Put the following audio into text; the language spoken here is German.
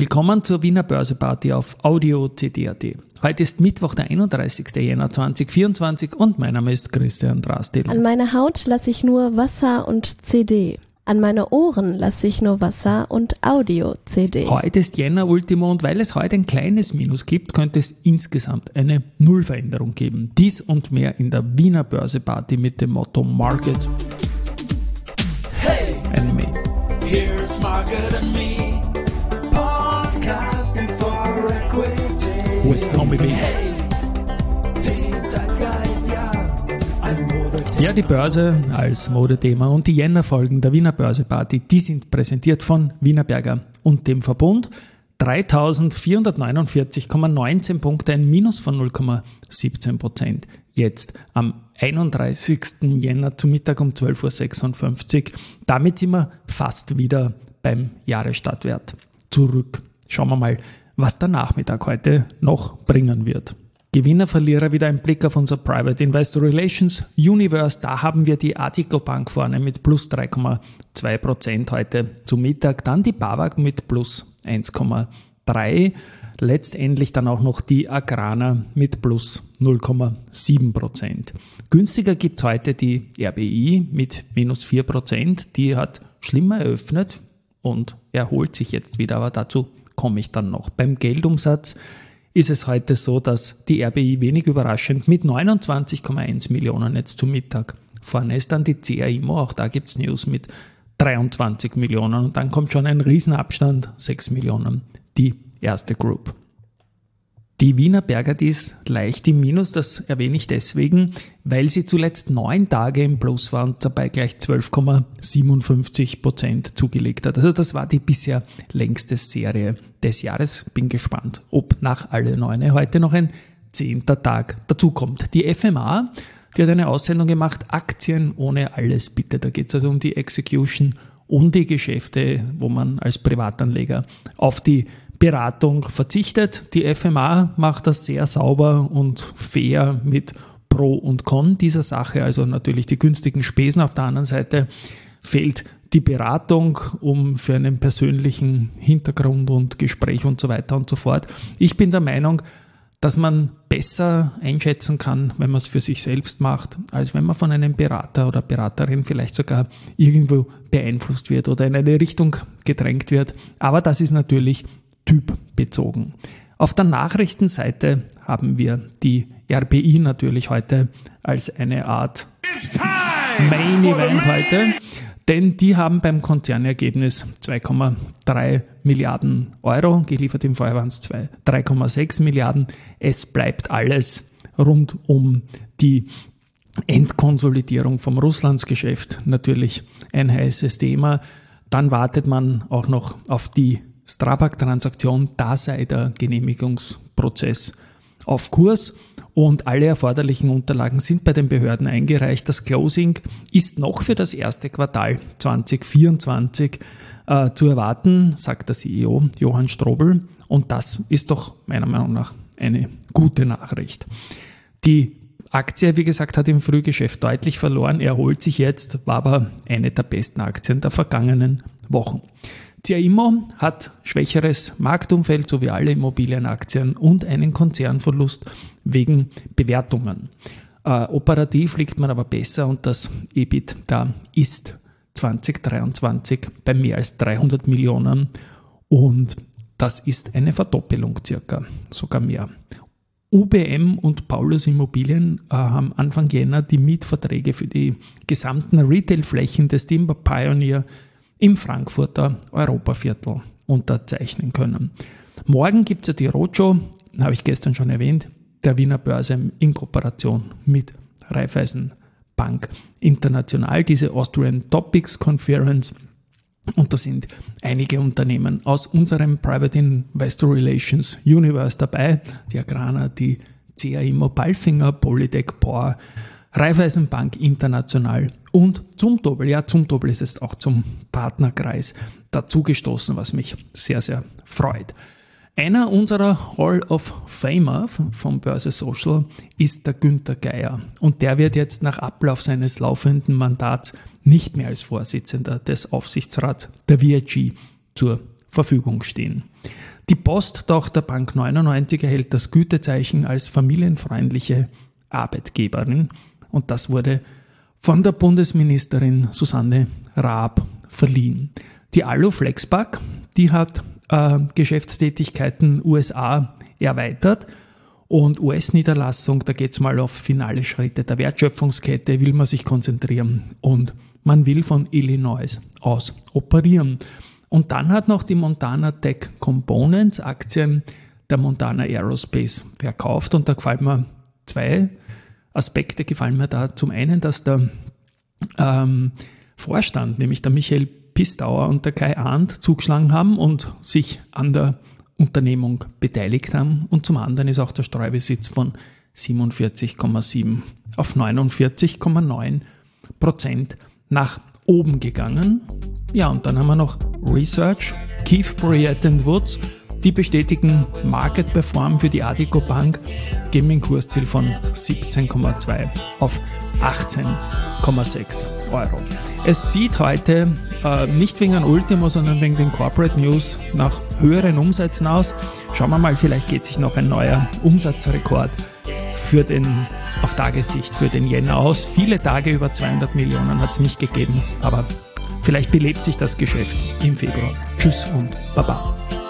Willkommen zur Wiener Börseparty auf Audio CD.at. Heute ist Mittwoch, der 31. Jänner 2024 und mein Name ist Christian Drastil. An meine Haut lasse ich nur Wasser und CD. An meine Ohren lasse ich nur Wasser und Audio-CD. Heute ist Jänner Ultimo und weil es heute ein kleines Minus gibt, könnte es insgesamt eine Nullveränderung geben. Dies und mehr in der Wiener Börseparty mit dem Motto Market and Me. Here's Market and Me, podcasting for equity. With Tommy B. Den Zeitgeist, ja, ein Modethema. Ja, die Börse als Modethema und die Jännerfolgen der Wiener Börseparty, die sind präsentiert von Wienerberger und dem Verbund. 3.449,19 Punkte, ein Minus von 0,17%. Jetzt am 31. Jänner zu Mittag um 12.56 Uhr. Damit sind wir fast wieder beim Jahresstartwert zurück. Schauen wir mal, was der Nachmittag heute noch bringen wird. Gewinner, Verlierer, wieder ein Blick auf unser Private Investor Relations Universe. Da haben wir die Addiko Bank vorne mit plus 3,2% heute zu Mittag. Dann die BAWAG mit plus 1,3%. Letztendlich dann auch noch die Agrana mit plus 0,7%. Günstiger gibt es heute die RBI mit minus 4%. Die hat schlimmer eröffnet und erholt sich jetzt wieder, aber dazu komme ich dann noch. Beim Geldumsatz ist es heute so, dass die RBI wenig überraschend mit 29,1 Millionen jetzt zu Mittag vorne ist. Dann die CAIMO, auch da gibt es News mit 23 Millionen und dann kommt schon ein Riesenabstand, 6 Millionen, die erste Group. Die Wienerberger, die ist leicht im Minus, das erwähne ich deswegen, weil sie zuletzt 9 Tage im Plus war und dabei gleich 12,57% zugelegt hat. Also das war die bisher längste Serie des Jahres. Bin gespannt, ob nach alle 9 heute noch ein 10. Tag dazukommt. Die FMA, die hat eine Aussendung gemacht, Aktien ohne alles bitte. Da geht es also um die Execution und die Geschäfte, wo man als Privatanleger auf die Beratung verzichtet. Die FMA macht das sehr sauber und fair mit Pro und Con dieser Sache, also natürlich die günstigen Spesen. Auf der anderen Seite fehlt die Beratung für einen persönlichen Hintergrund und Gespräch und so weiter und so fort. Ich bin der Meinung, dass man besser einschätzen kann, wenn man es für sich selbst macht, als wenn man von einem Berater oder Beraterin vielleicht sogar irgendwo beeinflusst wird oder in eine Richtung gedrängt wird. Aber das ist natürlich typbezogen. Auf der Nachrichtenseite haben wir die RBI natürlich heute als eine Art Main Event heute, denn die haben beim Konzernergebnis 2,3 Milliarden Euro, geliefert im Vorjahr waren es 3,6 Milliarden. Es bleibt alles rund um die Endkonsolidierung vom Russlandsgeschäft natürlich ein heißes Thema. Dann wartet man auch noch auf die Strabag-Transaktion, da sei der Genehmigungsprozess auf Kurs und alle erforderlichen Unterlagen sind bei den Behörden eingereicht. Das Closing ist noch für das erste Quartal 2024 zu erwarten, sagt der CEO Johann Strobl, und das ist doch meiner Meinung nach eine gute Nachricht. Die Aktie, wie gesagt, hat im Frühgeschäft deutlich verloren, erholt sich jetzt, war aber eine der besten Aktien der vergangenen Wochen. CAIMO hat schwächeres Marktumfeld, so wie alle Immobilienaktien, und einen Konzernverlust wegen Bewertungen. Operativ liegt man aber besser und das EBIT da ist 2023 bei mehr als 300 Millionen und das ist eine Verdoppelung circa, sogar mehr. UBM und Paulus Immobilien haben Anfang Jänner die Mietverträge für die gesamten Retailflächen des Timber Pioneer im Frankfurter Europaviertel unterzeichnen können. Morgen gibt es ja die Roadshow, habe ich gestern schon erwähnt, der Wiener Börse in Kooperation mit Raiffeisen Bank International, diese Austrian Topics Conference. Und da sind einige Unternehmen aus unserem Private Investor Relations Universe dabei, die Agrana, die CAIMO, Palfinger, Polytech, Power, Raiffeisen Bank International und Zumtobel. Ja, Zumtobel ist es auch zum Partnerkreis dazugestoßen, was mich sehr, sehr freut. Einer unserer Hall of Famer vom Börse Social ist der Günther Geier und der wird jetzt nach Ablauf seines laufenden Mandats nicht mehr als Vorsitzender des Aufsichtsrats der VIG zur Verfügung stehen. Die Posttochter Bank 99 erhält das Gütezeichen als familienfreundliche Arbeitgeberin und das wurde von der Bundesministerin Susanne Raab verliehen. Die Alu Flexpack, die hat Geschäftstätigkeiten USA erweitert und US-Niederlassung, da geht es mal auf finale Schritte der Wertschöpfungskette, will man sich konzentrieren und man will von Illinois aus operieren. Und dann hat noch die Montana Tech Components Aktien der Montana Aerospace verkauft und da gefallen mir zwei Aspekte gefallen mir da. Zum einen, dass der Vorstand, nämlich der Michael Pistauer und der Kai Arndt zugeschlagen haben und sich an der Unternehmung beteiligt haben. Und zum anderen ist auch der Streubesitz von 47,7 auf 49,9% nach oben gegangen. Ja, und dann haben wir noch Research, Keefe Bruyette & Woods, die bestätigen Market Perform für die Addiko Bank, geben ein Kursziel von 17,2 auf 18,6 Euro. Es sieht heute nicht wegen einem Ultimo, sondern wegen den Corporate News nach höheren Umsätzen aus. Schauen wir mal, vielleicht geht sich noch ein neuer Umsatzrekord auf Tagessicht für den Jänner aus. Viele Tage über 200 Millionen hat es nicht gegeben, aber vielleicht belebt sich das Geschäft im Februar. Tschüss und Baba.